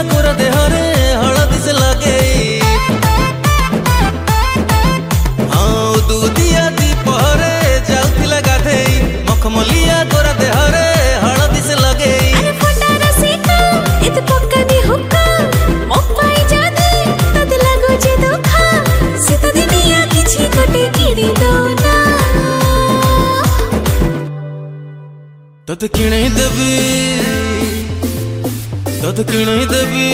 गोरा देहरे हलदी से लगे हाँ दूधिया दीपहरे जाउथिला गाधे मखमलिया गोरा देहरे हलदी से लगे तत किणे देवी तत किणे देवी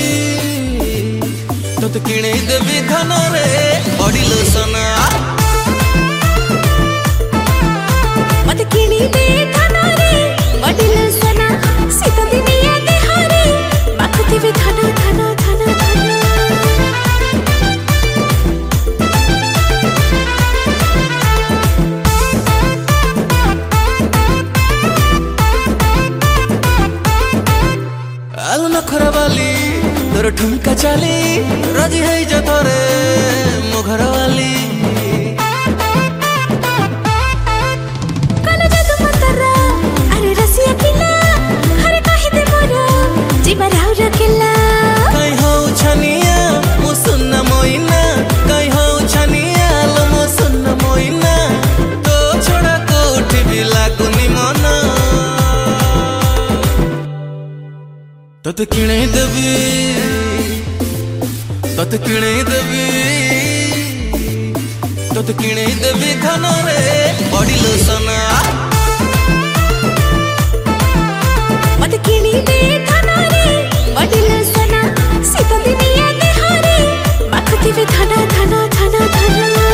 तत किणे देवी धन रे पड़िल सोना मत किणी दे धन रे पड़िल सोना सीत दिनिया देहरे माखुथिबे धन धन धन धन आलू नखरा वाली तोर ठुमका चाली राजी है जो तोरे मो घर वाली काला जादू मंतरा अरे रसिया किला खरे कहि दे मोरा जीवा राव रखेला कहीं हो छनिया मो सुन्ना मोइना कहीं हो छनिया लो मो सुन्ना मोइना तो छोड़ा कोठी भी लागुनी मना तत किणे देवी तत किणे देवी तत किणे देवी धन रे पड़िल सोना मत किणी दे धन रे पड़िल सोना सीत दिनिया देहरे माखुथिबे धन धन धन धन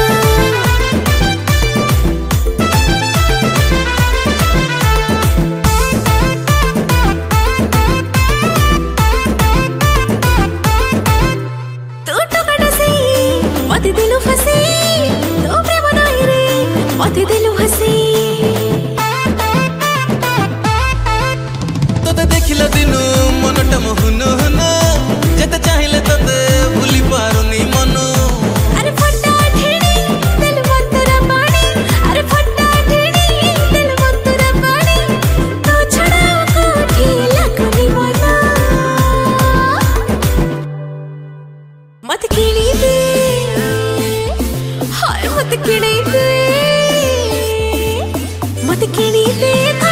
मत दिलु फसे तो प्रेम नहीं रे मत दिलु हसे तोते देखिला दिनु मनटा मोहनु हनु जते चाहिले तोते भूली पारुनी मनु अरे फट्टा ठेणी दिल मंतरा पानी अरे फट्टा ठेणी दिल मंतरा पानी तो छड़ा कोठी लगनी मना मत किणी दे हाय मत किणी दे